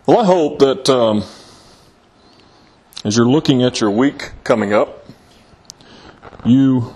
Well, I hope that as you're looking at your week coming up, you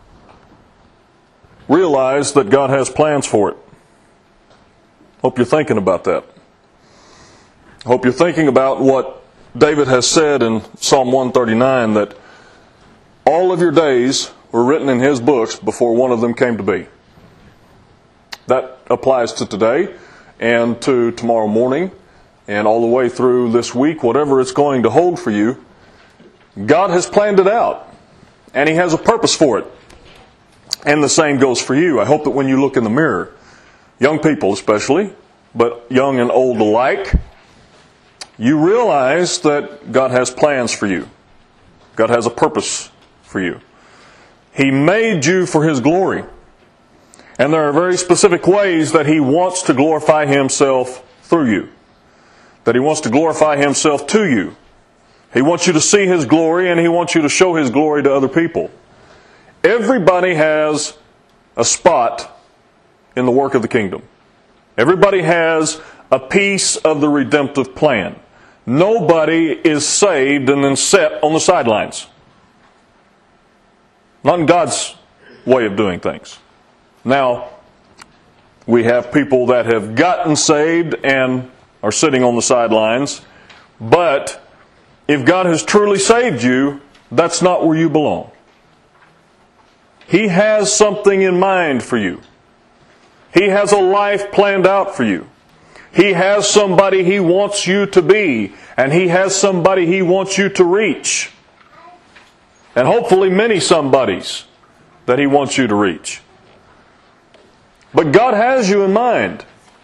realize that God has plans for it. Hope you're thinking about that. Hope you're thinking about what David has said in Psalm 139, that all of your days were written in his books before one of them came to be. That applies to today and to tomorrow morning and all the way through this week, whatever it's going to hold for you. God has planned it out, and He has a purpose for it. And the same goes for you. I hope that when you look in the mirror, young people especially, but young and old alike, you realize that God has plans for you. God has a purpose for you. He made you for His glory. And there are very specific ways that He wants to glorify Himself through you. That He wants to glorify Himself to you. He wants you to see His glory, and He wants you to show His glory to other people. Everybody has a spot in the work of the kingdom. Everybody has a piece of the redemptive plan. Nobody is saved and then set on the sidelines. Not in God's way of doing things. Now, we have people that have gotten saved and are sitting on the sidelines, but if God has truly saved you, that's not where you belong. He has something in mind for you. He has a life planned out for you. He has somebody He wants you to be, and He has somebody He wants you to reach. And hopefully many somebodies that He wants you to reach. But God has you in mind.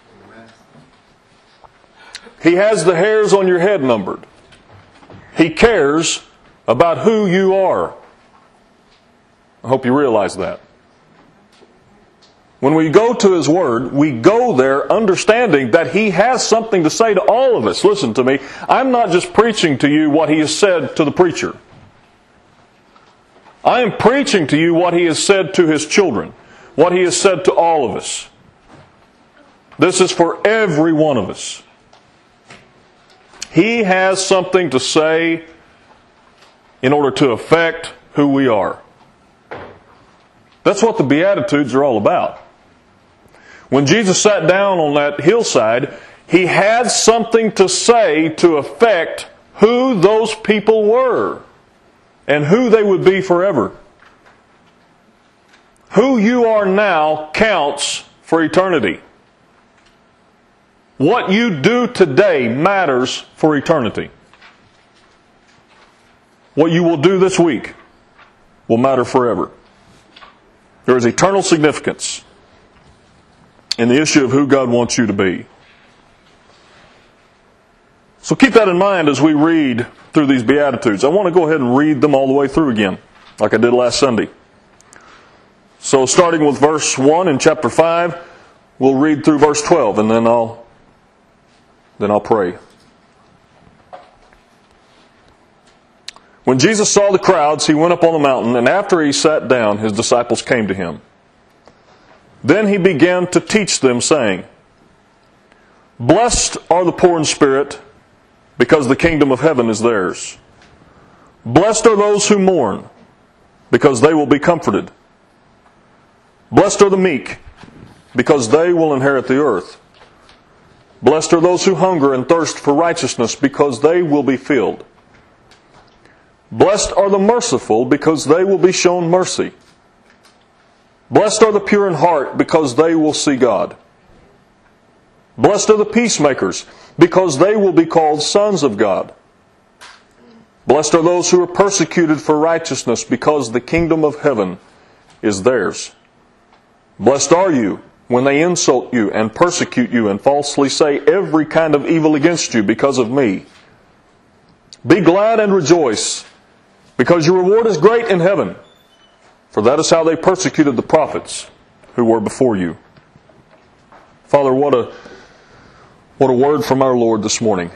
He has the hairs on your head numbered. He cares about who you are. I hope you realize that. When we go to His Word, we go there understanding that He has something to say to all of us. Listen to me. I'm not just preaching to you what He has said to the preacher. I am preaching to you what He has said to His children. What He has said to all of us. This is for every one of us. He has something to say in order to affect who we are. That's what the Beatitudes are all about. When Jesus sat down on that hillside, He had something to say to affect who those people were and who they would be forever. Who you are now counts for eternity. What you do today matters for eternity. What you will do this week will matter forever. There is eternal significance in the issue of who God wants you to be. So keep that in mind as we read through these Beatitudes. I want to go ahead and read them all the way through again, like I did last Sunday. So starting with verse 1 in chapter 5, we'll read through verse 12, and then I'll pray. When Jesus saw the crowds, He went up on the mountain, and after He sat down, His disciples came to Him. Then He began to teach them, saying, "Blessed are the poor in spirit, because the kingdom of heaven is theirs. Blessed are those who mourn, because they will be comforted. Blessed are the meek, because they will inherit the earth. Blessed are those who hunger and thirst for righteousness, because they will be filled. Blessed are the merciful, because they will be shown mercy. Blessed are the pure in heart, because they will see God. Blessed are the peacemakers, because they will be called sons of God. Blessed are those who are persecuted for righteousness, because the kingdom of heaven is theirs. Blessed are you when they insult you and persecute you and falsely say every kind of evil against you because of me. Be glad and rejoice, because your reward is great in heaven. For that is how they persecuted the prophets who were before you." Father, what a word from our Lord this morning.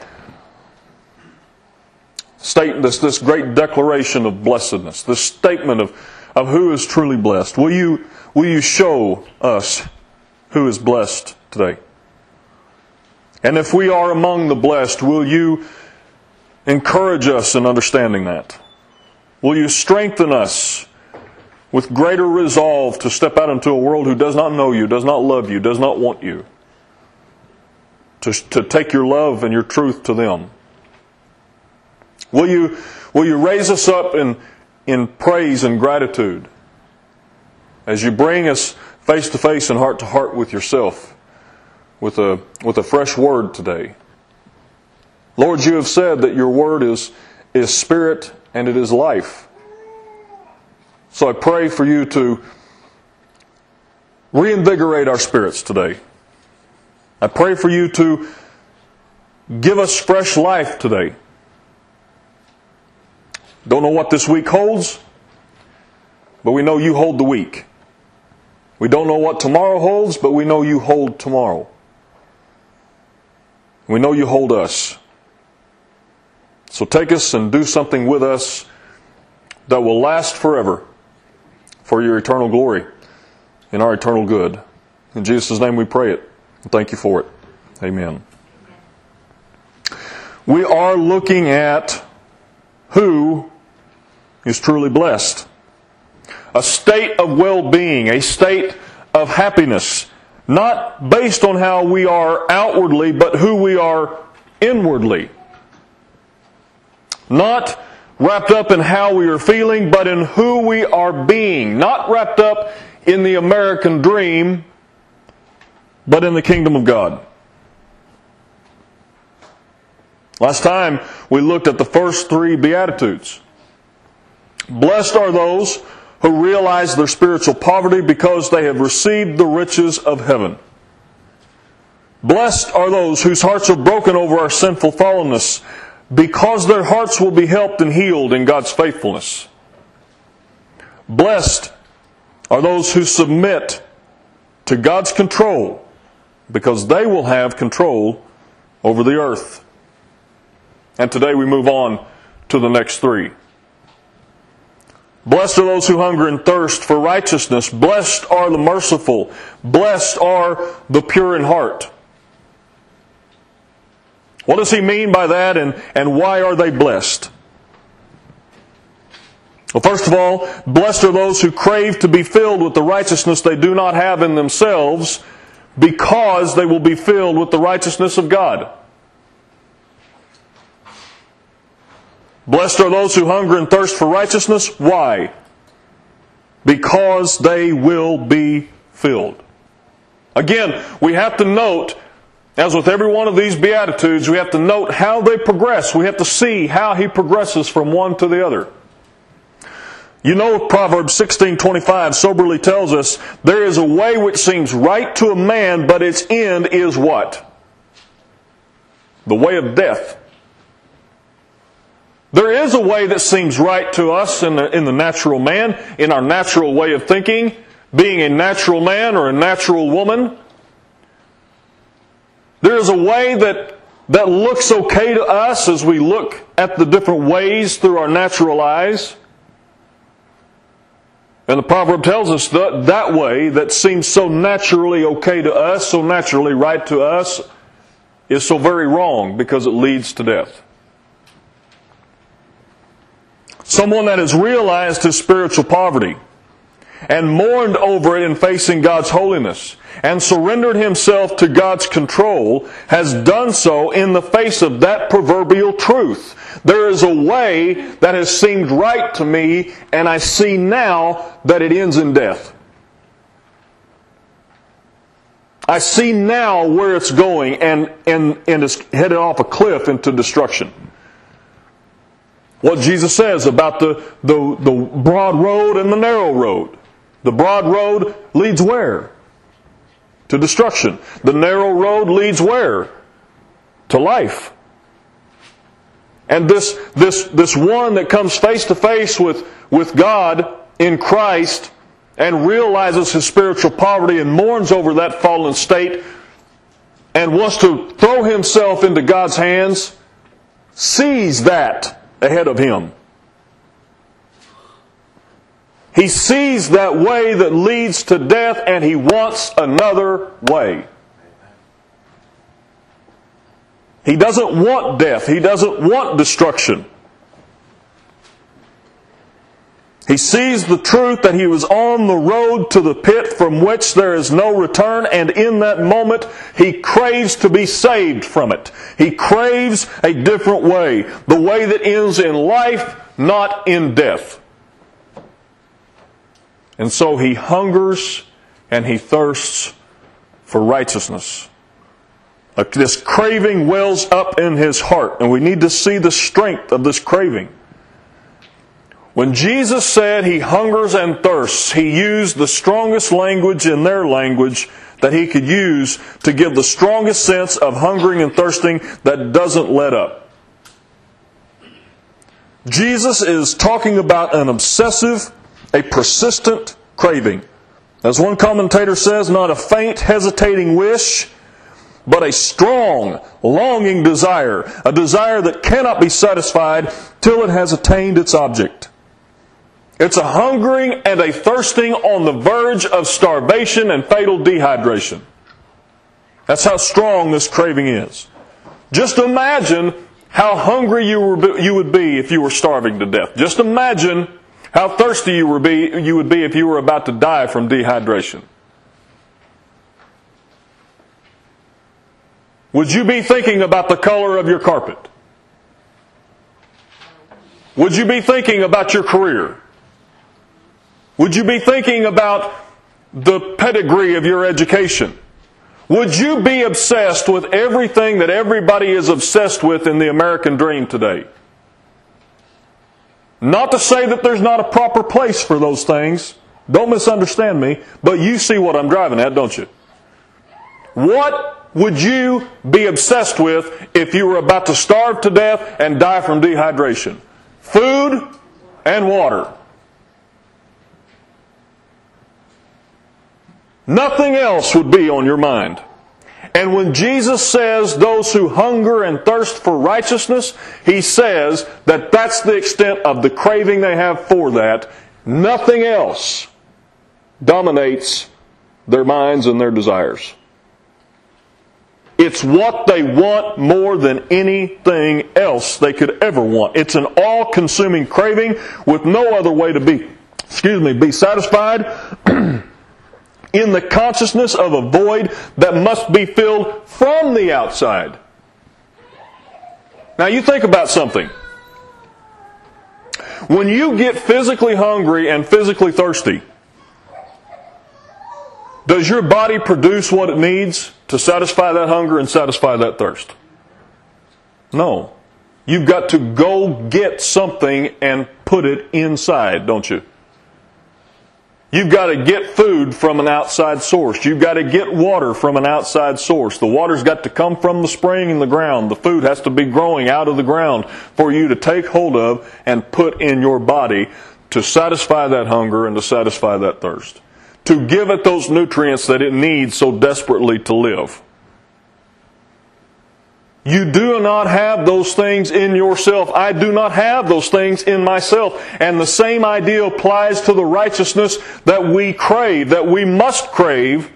State this great declaration of blessedness, this statement of who is truly blessed. Will you show us who is blessed today? And if we are among the blessed, will you encourage us in understanding that? Will you strengthen us with greater resolve to step out into a world who does not know you, does not love you, does not want you? To take your love and your truth to them. Will you raise us up in praise and gratitude as you bring us face to face and heart to heart with yourself with a fresh word today? Lord, you have said that your word is spirit and it is life. So I pray for you to reinvigorate our spirits today. I pray for you to give us fresh life today. Don't know what this week holds, but we know you hold the week. We don't know what tomorrow holds, but we know you hold tomorrow. We know you hold us. So take us and do something with us that will last forever for your eternal glory and our eternal good. In Jesus' name we pray it. And thank you for it. Amen. We are looking at who is truly blessed. A state of well-being, a state of happiness, not based on how we are outwardly, but who we are inwardly. Not wrapped up in how we are feeling, but in who we are being. Not wrapped up in the American dream, but in the kingdom of God. Last time we looked at the first three Beatitudes. Blessed are those who realize their spiritual poverty because they have received the riches of heaven. Blessed are those whose hearts are broken over our sinful fallenness because their hearts will be helped and healed in God's faithfulness. Blessed are those who submit to God's control because they will have control over the earth. And today we move on to the next three. Blessed are those who hunger and thirst for righteousness. Blessed are the merciful. Blessed are the pure in heart. What does he mean by that, and why are they blessed? Well, first of all, blessed are those who crave to be filled with the righteousness they do not have in themselves, because they will be filled with the righteousness of God. Blessed are those who hunger and thirst for righteousness. Why? Because they will be filled. Again, we have to note, as with every one of these Beatitudes, we have to note how they progress. We have to see how he progresses from one to the other. You know, Proverbs 16:25 soberly tells us, there is a way which seems right to a man, but its end is what? The way of death. There is a way that seems right to us in the natural man, in our natural way of thinking, being a natural man or a natural woman. There is a way that looks okay to us as we look at the different ways through our natural eyes. And the proverb tells us that way that seems so naturally okay to us, so naturally right to us, is so very wrong because it leads to death. Someone that has realized his spiritual poverty and mourned over it in facing God's holiness and surrendered himself to God's control has done so in the face of that proverbial truth. There is a way that has seemed right to me, and I see now that it ends in death. I see now where it's going, and it's headed off a cliff into destruction. What Jesus says about the broad road and the narrow road. The broad road leads where? To destruction. The narrow road leads where? To life. And this one that comes face to face with God in Christ and realizes his spiritual poverty and mourns over that fallen state and wants to throw himself into God's hands, sees that ahead of him. He sees that way that leads to death, and he wants another way. He doesn't want death. He doesn't want destruction. He sees the truth that he was on the road to the pit from which there is no return, and in that moment he craves to be saved from it. He craves a different way, the way that ends in life, not in death. And so he hungers and he thirsts for righteousness. This craving wells up in his heart, and we need to see the strength of this craving. When Jesus said he hungers and thirsts, he used the strongest language in their language that he could use to give the strongest sense of hungering and thirsting that doesn't let up. Jesus is talking about an obsessive, a persistent craving. As one commentator says, not a faint, hesitating wish, but a strong, longing desire, a desire that cannot be satisfied till it has attained its object. It's a hungering and a thirsting on the verge of starvation and fatal dehydration. That's how strong this craving is. Just imagine how hungry you would be if you were starving to death. Just imagine how thirsty you would be if you were about to die from dehydration. Would you be thinking about the color of your carpet? Would you be thinking about your career? Would you be thinking about the pedigree of your education? Would you be obsessed with everything that everybody is obsessed with in the American dream today? Not to say that there's not a proper place for those things. Don't misunderstand me, but you see what I'm driving at, don't you? What would you be obsessed with if you were about to starve to death and die from dehydration? Food and water. Nothing else would be on your mind. And when Jesus says those who hunger and thirst for righteousness, He says that that's the extent of the craving they have for that. Nothing else dominates their minds and their desires. It's what they want more than anything else they could ever want. It's an all-consuming craving with no other way to be satisfied in the consciousness of a void that must be filled from the outside. Now you think about something. When you get physically hungry and physically thirsty, does your body produce what it needs to satisfy that hunger and satisfy that thirst? No. You've got to go get something and put it inside, don't you? You've got to get food from an outside source. You've got to get water from an outside source. The water's got to come from the spring in the ground. The food has to be growing out of the ground for you to take hold of and put in your body to satisfy that hunger and to satisfy that thirst. To give it those nutrients that it needs so desperately to live. You do not have those things in yourself. I do not have those things in myself. And the same idea applies to the righteousness that we crave, that we must crave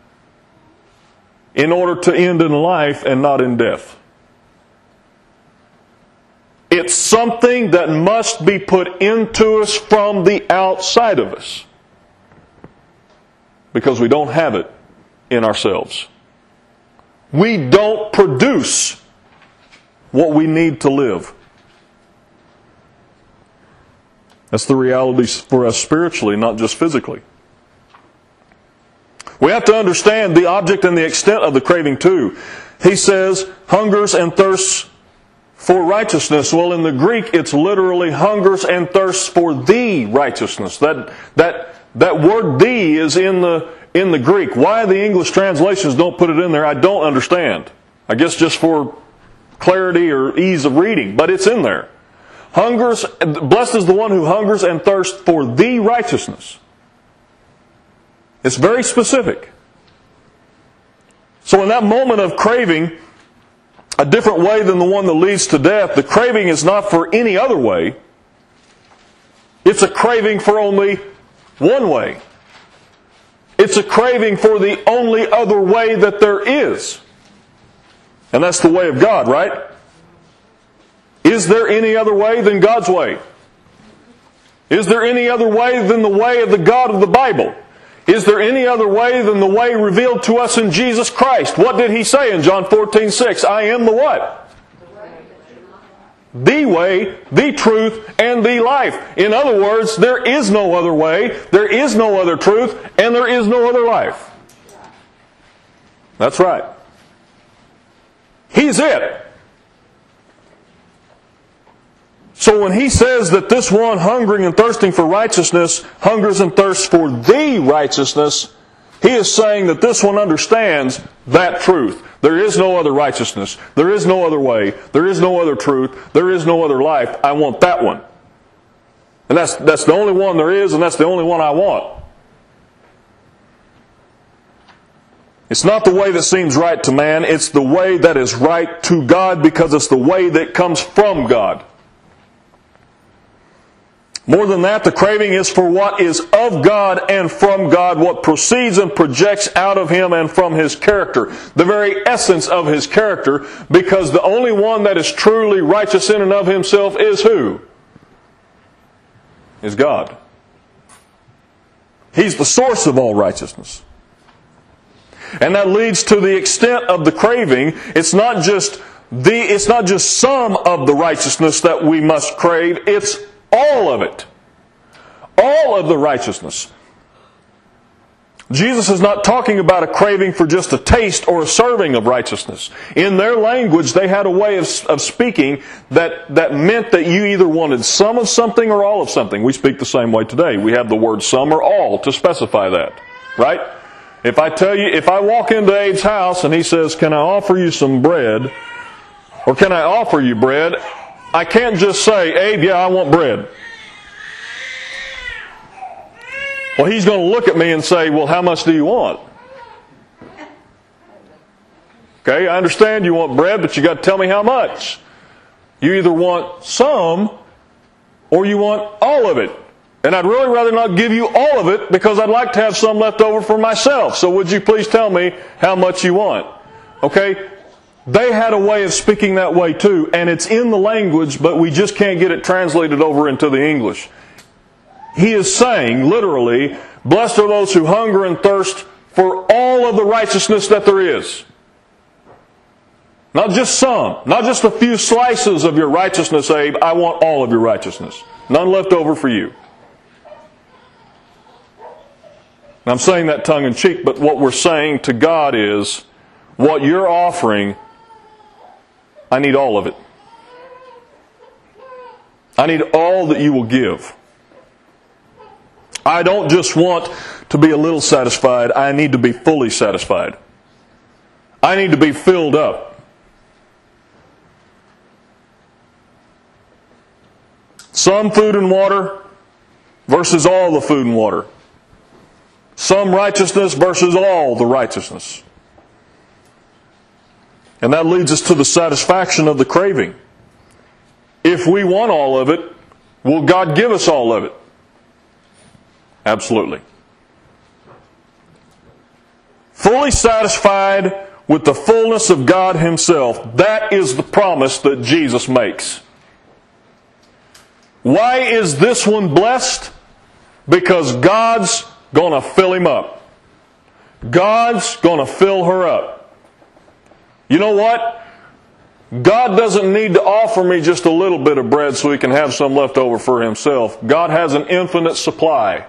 in order to end in life and not in death. It's something that must be put into us from the outside of us. Because we don't have it in ourselves. We don't produce what we need to live. That's the reality for us spiritually, not just physically. We have to understand the object and the extent of the craving too. He says, hungers and thirsts for righteousness. Well, in the Greek, it's literally hungers and thirsts for the righteousness. That word "the" is in the Greek. Why the English translations don't put it in there, I don't understand. I guess just for clarity or ease of reading, but it's in there. Blessed is the one who hungers and thirsts for the righteousness. It's very specific. So in that moment of craving, a different way than the one that leads to death, the craving is not for any other way. It's a craving for only one way. It's a craving for the only other way that there is. And that's the way of God, right? Is there any other way than God's way? Is there any other way than the way of the God of the Bible? Is there any other way than the way revealed to us in Jesus Christ? What did He say in John 14:6? I am the what? The way, the truth, and the life. In other words, there is no other way, there is no other truth, and there is no other life. That's right. He's it. So when He says that this one hungering and thirsting for righteousness hungers and thirsts for the righteousness, He is saying that this one understands that truth. There is no other righteousness. There is no other way. There is no other truth. There is no other life. I want that one. And that's the only one there is, and that's the only one I want. It's not the way that seems right to man. It's the way that is right to God, because it's the way that comes from God. More than that, the craving is for what is of God and from God, what proceeds and projects out of Him and from His character. The very essence of His character, because the only one that is truly righteous in and of Himself is who? Is God. He's the source of all righteousness. And that leads to the extent of the craving. It's not just some of the righteousness that we must crave, it's all of it. All of the righteousness. Jesus is not talking about a craving for just a taste or a serving of righteousness. In their language, they had a way of speaking that meant that you either wanted some of something or all of something. We speak the same way today. We have the word some or all to specify that. Right? If I walk into Abe's house and he says, "Can I offer you some bread?" Or "Can I offer you bread?" I can't just say, "Abe, yeah, I want bread." Well, he's going to look at me and say, "Well, how much do you want?" Okay, I understand you want bread, but you got to tell me how much. You either want some or you want all of it. And I'd really rather not give you all of it, because I'd like to have some left over for myself. So would you please tell me how much you want? Okay? They had a way of speaking that way too, and it's in the language, but we just can't get it translated over into the English. He is saying, literally, "Blessed are those who hunger and thirst for all of the righteousness that there is." Not just some, not just a few slices of your righteousness, Abe. I want all of your righteousness. None left over for you. And I'm saying that tongue-in-cheek, but what we're saying to God is, what you're offering, I need all of it. I need all that you will give. I don't just want to be a little satisfied. I need to be fully satisfied. I need to be filled up. Some food and water versus all the food and water. Some righteousness versus all the righteousness. And that leads us to the satisfaction of the craving. If we want all of it, will God give us all of it? Absolutely. Fully satisfied with the fullness of God Himself. That is the promise that Jesus makes. Why is this one blessed? Because God's going to fill him up. God's going to fill her up. You know what? God doesn't need to offer me just a little bit of bread so He can have some left over for Himself. God has an infinite supply.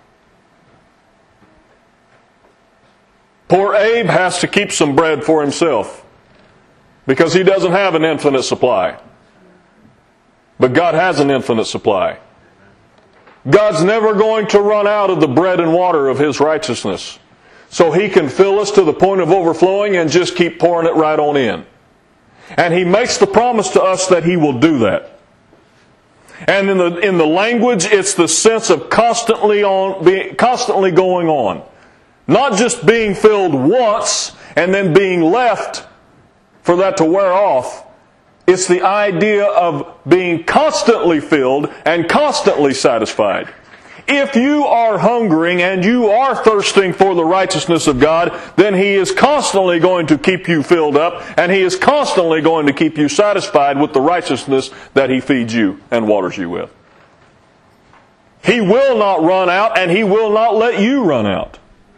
Poor Abe has to keep some bread for himself because he doesn't have an infinite supply. But God has an infinite supply. God's never going to run out of the bread and water of His righteousness. So He can fill us to the point of overflowing and just keep pouring it right on in. And He makes the promise to us that He will do that. And in the language, it's the sense of constantly going on. Not just being filled once and then being left for that to wear off. It's the idea of being constantly filled and constantly satisfied. If you are hungering and you are thirsting for the righteousness of God, then He is constantly going to keep you filled up, and He is constantly going to keep you satisfied with the righteousness that He feeds you and waters you with. He will not run out, and He will not let you run out.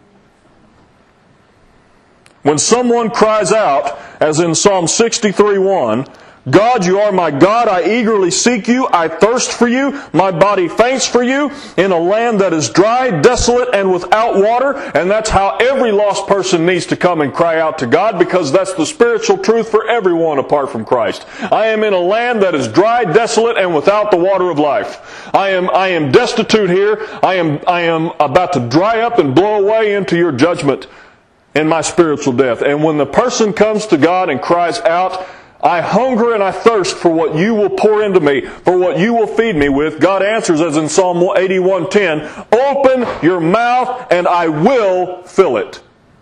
When someone cries out, as in Psalm 63:1, God, you are my God, I eagerly seek you, I thirst for you, my body faints for you, in a land that is dry, desolate, and without water. And that's how every lost person needs to come and cry out to God, because that's the spiritual truth for everyone apart from Christ. I am in a land that is dry, desolate, and without the water of life. I am destitute here. I am about to dry up and blow away into your judgment in my spiritual death. And when the person comes to God and cries out, I hunger and I thirst for what you will pour into me, for what you will feed me with, God answers as in Psalm 81:10, open your mouth and I will fill it.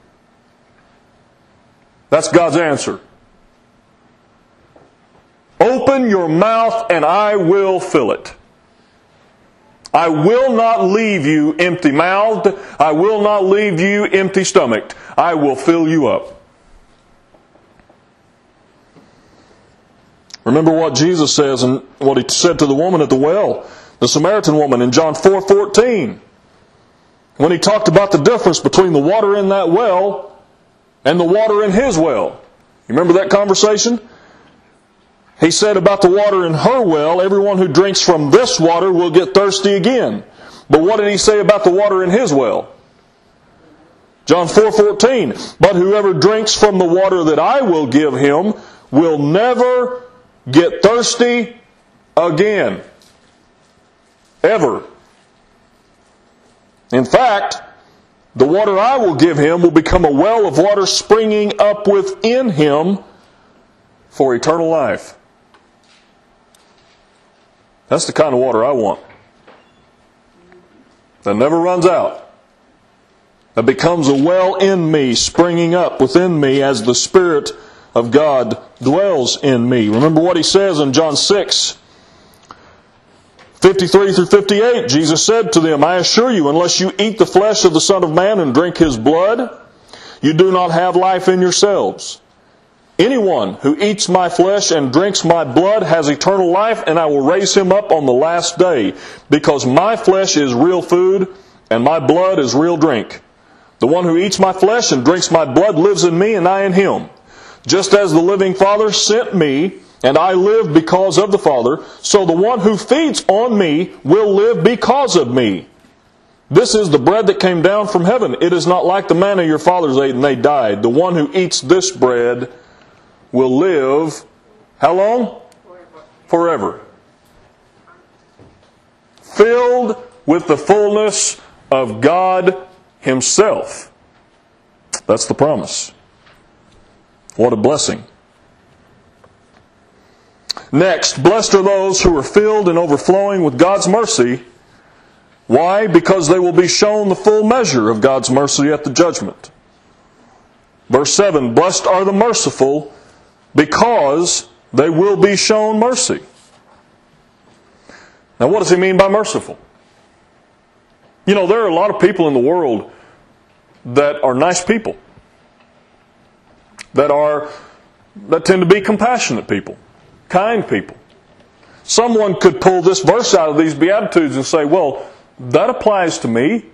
That's God's answer. Open your mouth and I will fill it. I will not leave you empty-mouthed. I will not leave you empty-stomached. I will fill you up. Remember what Jesus says and what He said to the woman at the well, the Samaritan woman, in John 4:14. When He talked about the difference between the water in that well and the water in His well. You remember that conversation? He said about the water in her well, everyone who drinks from this water will get thirsty again. But what did He say about the water in His well? John 4:14. But whoever drinks from the water that I will give him will never get thirsty again. Ever. In fact, the water I will give him will become a well of water springing up within him for eternal life. That's the kind of water I want. That never runs out. That becomes a well in me, springing up within me as the Spirit of God dwells in me. Remember what He says in John 6:53-58. Jesus said to them, I assure you, unless you eat the flesh of the Son of Man and drink His blood, you do not have life in yourselves. Anyone who eats my flesh and drinks my blood has eternal life, and I will raise him up on the last day, because my flesh is real food and my blood is real drink. The one who eats my flesh and drinks my blood lives in me and I in him. Just as the living Father sent me, and I live because of the Father, so the one who feeds on me will live because of me. This is the bread that came down from heaven. It is not like the manna your fathers ate and they died. The one who eats this bread will live, how long? Forever. Filled with the fullness of God Himself. That's the promise. What a blessing. Next, blessed are those who are filled and overflowing with God's mercy. Why? Because they will be shown the full measure of God's mercy at the judgment. Verse 7, blessed are the merciful, because they will be shown mercy. Now what does He mean by merciful? You know, there are a lot of people in the world that are nice people. That tend to be compassionate people, kind people. Someone could pull this verse out of these Beatitudes and say, well, that applies to me.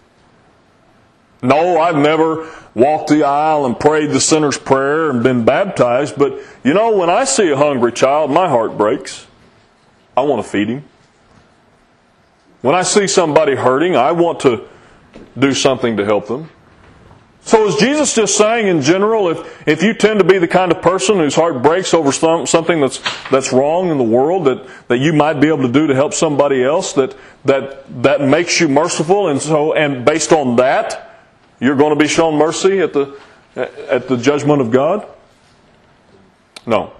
No, I've never walked the aisle and prayed the sinner's prayer and been baptized, but you know, when I see a hungry child, my heart breaks. I want to feed him. When I see somebody hurting, I want to do something to help them. So is Jesus just saying in general, if you tend to be the kind of person whose heart breaks over something that's wrong in the world, that you might be able to do to help somebody else, that makes you merciful, and based on that, you're going to be shown mercy at the judgment of God? No.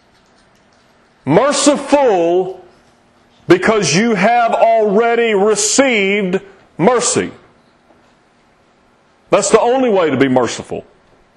Merciful because you have already received mercy. That's the only way to be merciful.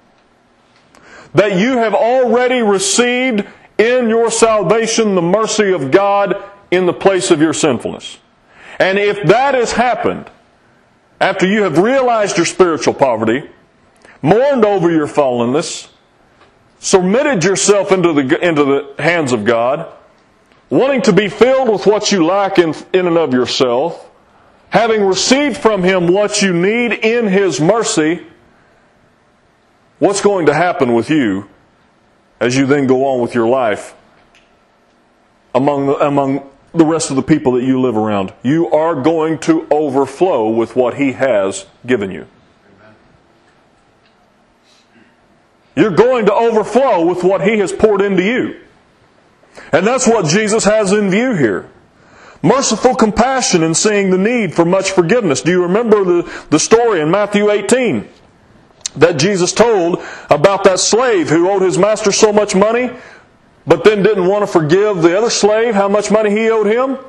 That you have already received in your salvation the mercy of God in the place of your sinfulness. And if that has happened, after you have realized your spiritual poverty, mourned over your fallenness, submitted yourself into the hands of God, wanting to be filled with what you lack in and of yourself, having received from Him what you need in His mercy, what's going to happen with you as you then go on with your life among the rest of the people that you live around? You are going to overflow with what He has given you. You're going to overflow with what He has poured into you. And that's what Jesus has in view here. Merciful compassion in seeing the need for much forgiveness. Do you remember the story in Matthew 18 that Jesus told about that slave who owed his master so much money, but then didn't want to forgive the other slave how much money he owed him?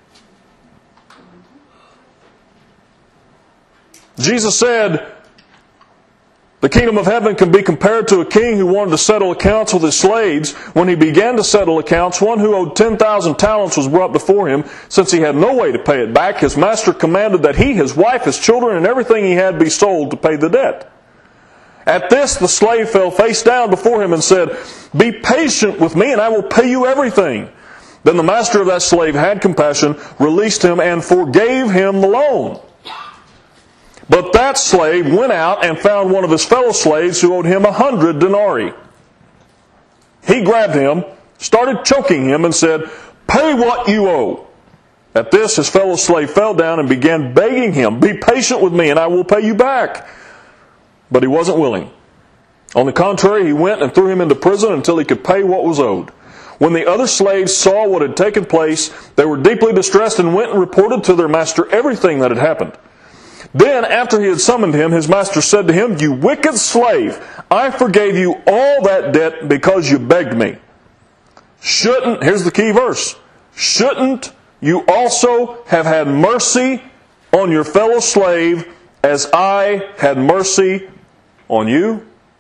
Jesus said, the kingdom of heaven can be compared to a king who wanted to settle accounts with his slaves. When he began to settle accounts, one who owed 10,000 talents was brought before him. Since he had no way to pay it back, his master commanded that he, his wife, his children, and everything he had be sold to pay the debt. At this, the slave fell face down before him and said, "Be patient with me, and I will pay you everything." Then the master of that slave had compassion, released him, and forgave him the loan. But that slave went out and found one of his fellow slaves who owed him 100 denarii. He grabbed him, started choking him, and said, "Pay what you owe." At this, his fellow slave fell down and began begging him, "Be patient with me, and I will pay you back." But he wasn't willing. On the contrary, he went and threw him into prison until he could pay what was owed. When the other slaves saw what had taken place, they were deeply distressed and went and reported to their master everything that had happened. Then, after he had summoned him, his master said to him, "You wicked slave, I forgave you all that debt because you begged me. Here's the key verse, shouldn't you also have had mercy on your fellow slave as I had mercy on you?"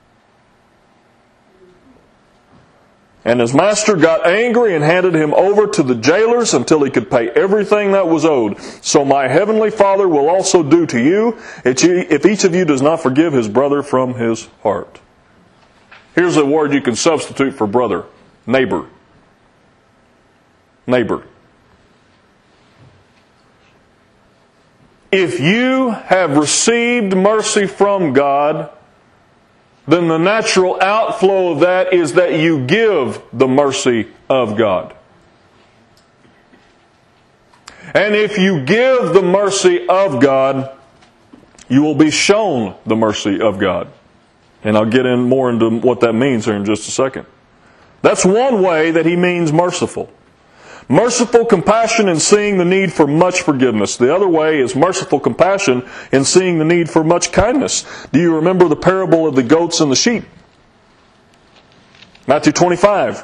And his master got angry and handed him over to the jailers until he could pay everything that was owed. So my heavenly Father will also do to you if each of you does not forgive his brother from his heart. Here's a word you can substitute for brother. Neighbor. Neighbor. If you have received mercy from God, then the natural outflow of that is that you give the mercy of God. And if you give the mercy of God, you will be shown the mercy of God. And I'll get in more into what that means here in just a second. That's one way that he means merciful. Merciful compassion in seeing the need for much forgiveness. The other way is merciful compassion in seeing the need for much kindness. Do you remember the parable of the goats and the sheep? Matthew 25.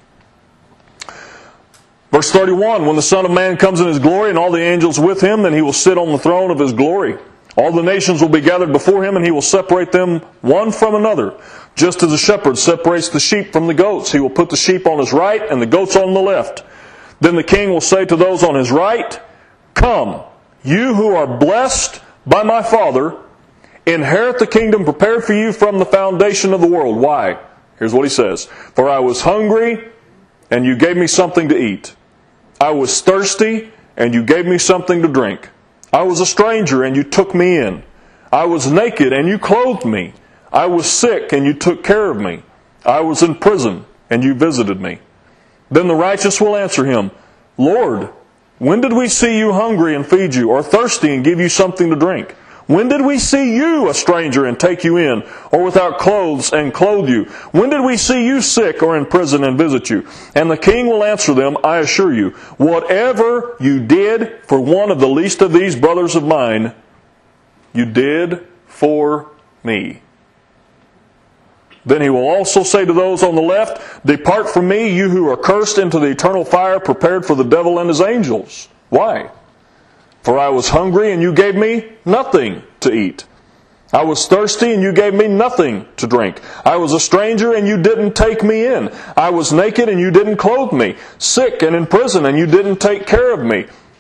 Verse 31, when the Son of Man comes in His glory and all the angels with Him, then He will sit on the throne of His glory. All the nations will be gathered before Him, and He will separate them one from another. Just as a shepherd separates the sheep from the goats, He will put the sheep on His right and the goats on the left. Then the King will say to those on His right, "Come, you who are blessed by my Father, inherit the kingdom prepared for you from the foundation of the world." Why? Here's what He says. "For I was hungry, and you gave me something to eat. I was thirsty, and you gave me something to drink. I was a stranger, and you took me in. I was naked, and you clothed me. I was sick, and you took care of me. I was in prison, and you visited me." Then the righteous will answer Him, "Lord, when did we see you hungry and feed you, or thirsty and give you something to drink? When did we see you a stranger and take you in, or without clothes and clothe you? When did we see you sick or in prison and visit you?" And the King will answer them, "I assure you, whatever you did for one of the least of these brothers of mine, you did for me." Then He will also say to those on the left, "Depart from me, you who are cursed, into the eternal fire prepared for the devil and his angels." Why? "For I was hungry, and you gave me nothing to eat. I was thirsty, and you gave me nothing to drink. I was a stranger, and you didn't take me in. I was naked, and you didn't clothe me. Sick and in prison, and you didn't take care of me."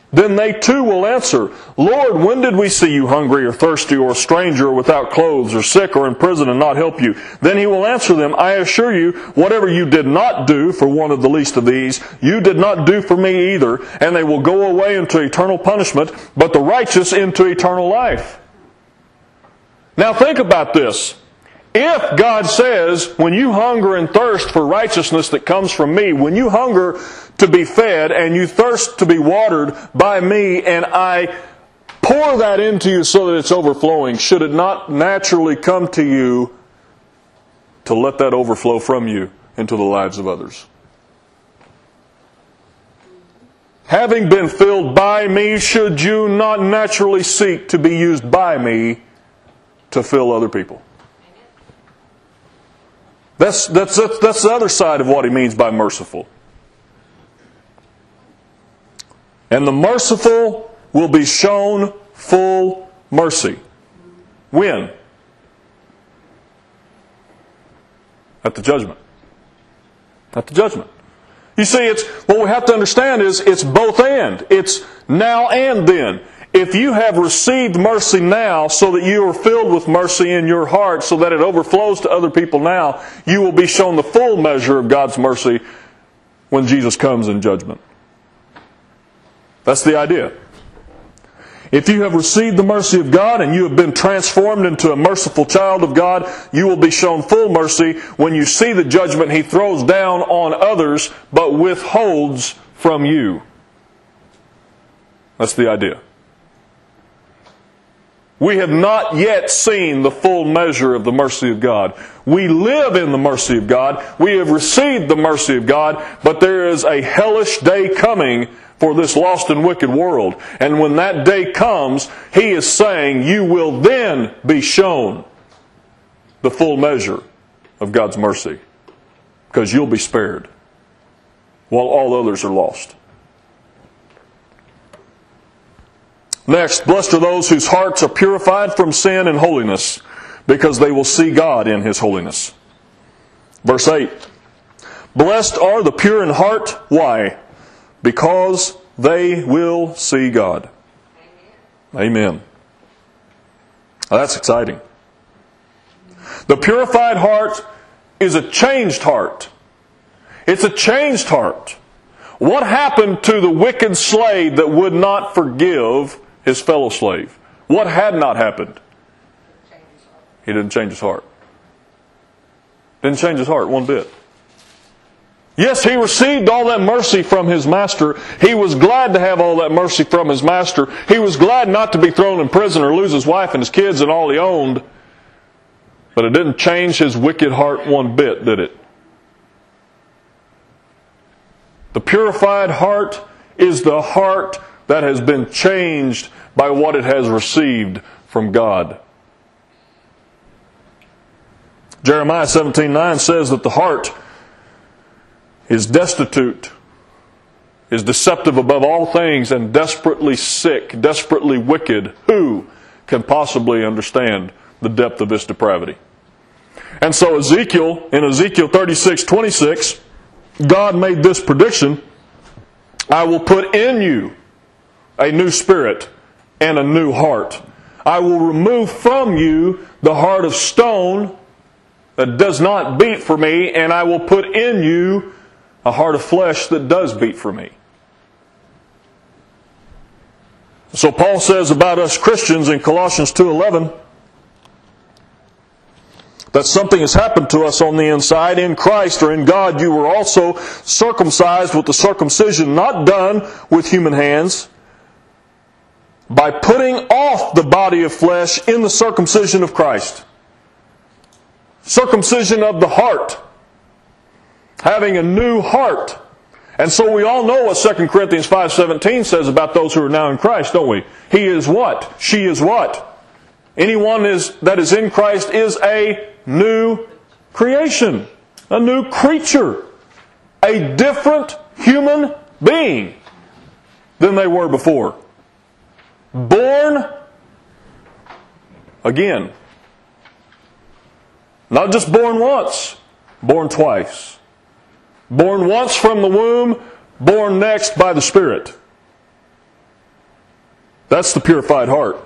Then they too will answer, Lord, when did we see you hungry or thirsty or a stranger or without clothes or sick or in prison and not help you? Then he will answer them, I assure you, whatever you did not do for one of the least of these, you did not do for me either. And they will go away into eternal punishment, but the righteous into eternal life. Now think about this. If God says, when you hunger and thirst for righteousness that comes from me, when you hunger to be fed and you thirst to be watered by me, and I pour that into you so that it's overflowing, should it not naturally come to you to let that overflow from you into the lives of others? Having been filled by me, should you not naturally seek to be used by me to fill other people? That's the other side of what he means by merciful. And the merciful will be shown full mercy. When? At the judgment. At the judgment. You see, what we have to understand is it's both and. It's now and then. If you have received mercy now so that you are filled with mercy in your heart so that it overflows to other people now, you will be shown the full measure of God's mercy when Jesus comes in judgment. That's the idea. If you have received the mercy of God and you have been transformed into a merciful child of God, you will be shown full mercy when you see the judgment He throws down on others but withholds from you. That's the idea. We have not yet seen the full measure of the mercy of God. We live in the mercy of God. We have received the mercy of God, but there is a hellish day coming for this lost and wicked world. And when that day comes, He is saying, you will then be shown the full measure of God's mercy, because you'll be spared while all others are lost. Next, blessed are those whose hearts are purified from sin and holiness, because they will see God in His holiness. Verse 8. Blessed are the pure in heart. Why? Because they will see God. Amen. That's exciting. The purified heart is a changed heart. It's a changed heart. What happened to the wicked slave that would not forgive his fellow slave? What had not happened? He didn't change his heart. Didn't change his heart one bit. Yes, he received all that mercy from his master. He was glad to have all that mercy from his master. He was glad not to be thrown in prison or lose his wife and his kids and all he owned. But it didn't change his wicked heart one bit, did it? The purified heart is the heart that has been changed by what it has received from God. Jeremiah 17:9 says that the heart is destitute, is deceptive above all things, and desperately sick, desperately wicked. Who can possibly understand the depth of its depravity? And so in Ezekiel 36:26, God made this prediction: I will put in you a new spirit and a new heart. I will remove from you the heart of stone that does not beat for me, and I will put in you a heart of flesh that does beat for me. So Paul says about us Christians in Colossians 2:11 that something has happened to us on the inside. In Christ or in God you were also circumcised with the circumcision not done with human hands, by putting off the body of flesh in the circumcision of Christ. Circumcision of the heart. Having a new heart. And so we all know what 2 Corinthians 5:17 says about those who are now in Christ, don't we? He is what? She is what? Anyone that is in Christ is a new creation. A new creature. A different human being than they were before. Born again. Not just born once, born twice. Born once from the womb, born next by the Spirit. That's the purified heart.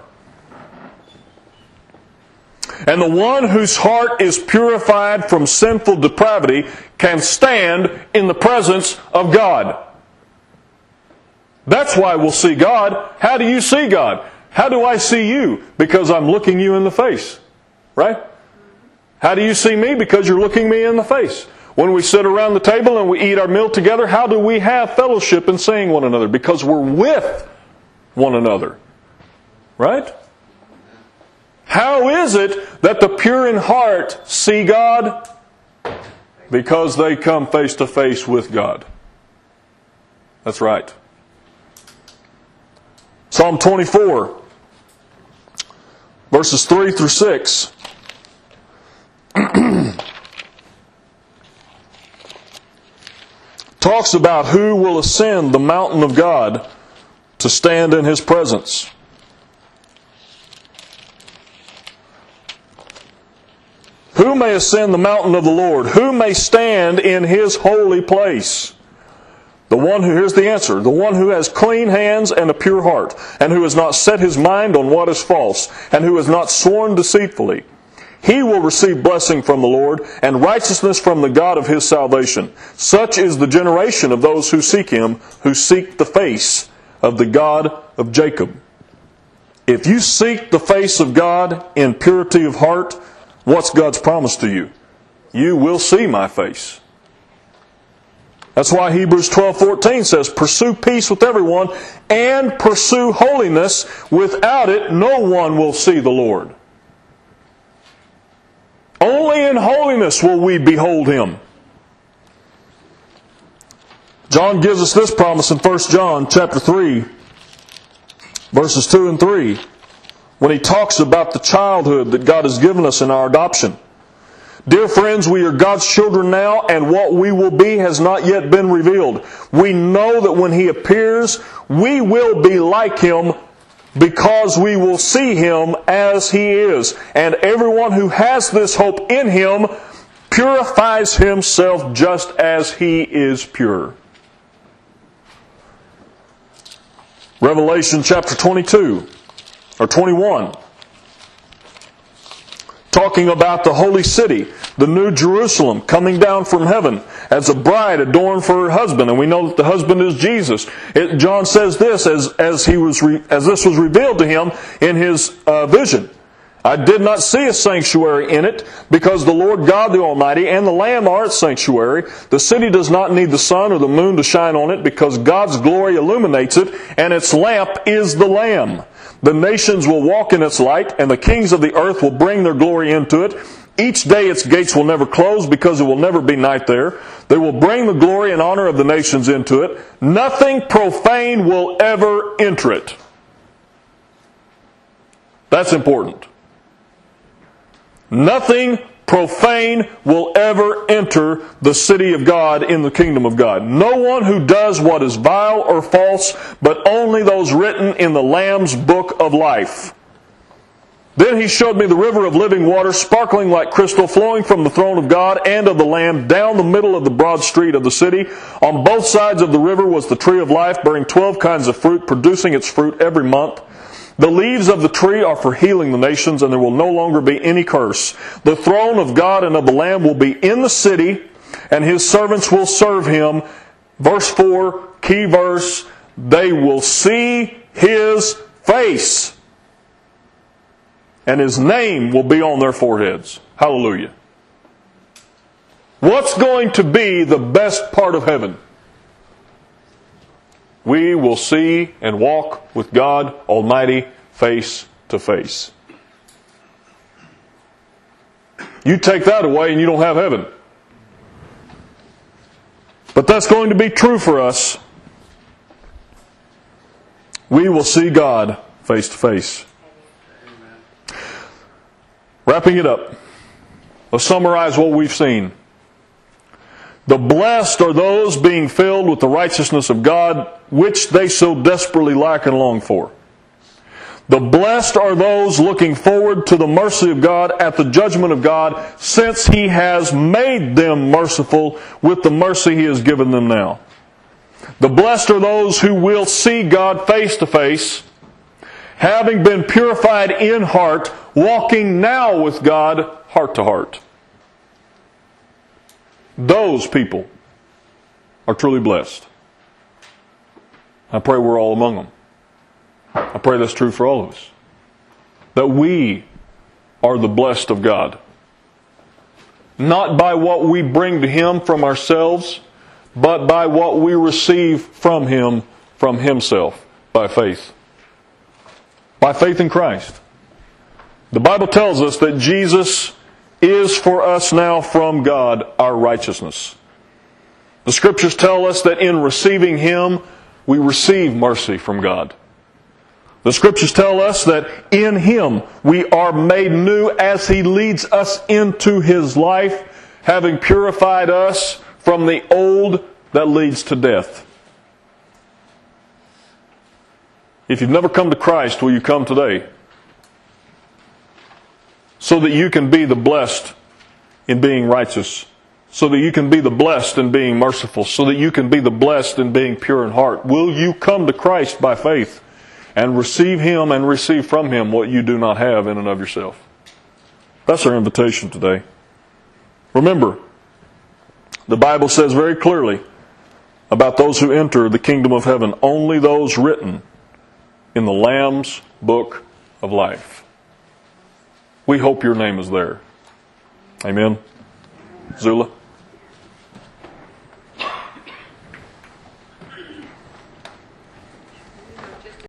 And the one whose heart is purified from sinful depravity can stand in the presence of God. That's why we'll see God. How do you see God? How do I see you? Because I'm looking you in the face. Right? How do you see me? Because you're looking me in the face. When we sit around the table and we eat our meal together, how do we have fellowship in seeing one another? Because we're with one another. Right? How is it that the pure in heart see God? Because they come face to face with God. That's right. Psalm 24, verses 3 through 6. Talks about who will ascend the mountain of God to stand in His presence. Who may ascend the mountain of the Lord? Who may stand in His holy place? The one who, here's the answer, the one who has clean hands and a pure heart, and who has not set his mind on what is false, and who has not sworn deceitfully. He will receive blessing from the Lord, and righteousness from the God of his salvation. Such is the generation of those who seek Him, who seek the face of the God of Jacob. If you seek the face of God in purity of heart, what's God's promise to you? You will see my face. That's why Hebrews 12:14 says, pursue peace with everyone and pursue holiness. Without it, no one will see the Lord. Only in holiness will we behold Him. John gives us this promise in 1 John chapter 3, verses 2 and 3, when he talks about the childhood that God has given us in our adoption. Dear friends, we are God's children now, and what we will be has not yet been revealed. We know that when He appears, we will be like Him, because we will see Him as He is. And everyone who has this hope in Him purifies himself just as He is pure. Revelation chapter 22, or 21. Talking about the holy city, the new Jerusalem, coming down from heaven as a bride adorned for her husband. And we know that the husband is Jesus. John says this as this was revealed to him in his vision. I did not see a sanctuary in it, because the Lord God the Almighty and the Lamb are its sanctuary. The city does not need the sun or the moon to shine on it, because God's glory illuminates it, and its lamp is the Lamb. The nations will walk in its light, and the kings of the earth will bring their glory into it. Each day its gates will never close, because it will never be night there. They will bring the glory and honor of the nations into it. Nothing profane will ever enter it. That's important. Nothing profane will ever enter the city of God in the kingdom of God. No one who does what is vile or false, but only those written in the Lamb's book of life. Then he showed me the river of living water, sparkling like crystal, flowing from the throne of God and of the Lamb down the middle of the broad street of the city. On both sides of the river was the tree of life, bearing 12 kinds of fruit, producing its fruit every month. The leaves of the tree are for healing the nations, and there will no longer be any curse. The throne of God and of the Lamb will be in the city, and His servants will serve Him. Verse 4, key verse, they will see His face, and His name will be on their foreheads. Hallelujah. What's going to be the best part of heaven? We will see and walk with God Almighty face to face. You take that away and you don't have heaven. But that's going to be true for us. We will see God face to face. Wrapping it up, let's summarize what we've seen. The blessed are those being filled with the righteousness of God, which they so desperately lack and long for. The blessed are those looking forward to the mercy of God at the judgment of God, since He has made them merciful with the mercy He has given them now. The blessed are those who will see God face to face. having been purified in heart, walking now with God heart to heart. Those people are truly blessed. I pray we're all among them. I pray that's true for all of us. That we are the blessed of God. Not by what we bring to Him from ourselves, but by what we receive from Him, from Himself, by faith. By faith in Christ. The Bible tells us that Jesus is for us now from God our righteousness. The Scriptures tell us that in receiving Him, we receive mercy from God. The Scriptures tell us that in Him we are made new as He leads us into His life, having purified us from the old that leads to death. If you've never come to Christ, will you come today? So that you can be the blessed in being righteous. So that you can be the blessed in being merciful. So that you can be the blessed in being pure in heart. Will you come to Christ by faith and receive Him and receive from Him what you do not have in and of yourself? That's our invitation today. Remember, the Bible says very clearly about those who enter the kingdom of heaven, only those written in the Lamb's book of life. We hope your name is there. Amen. Zula.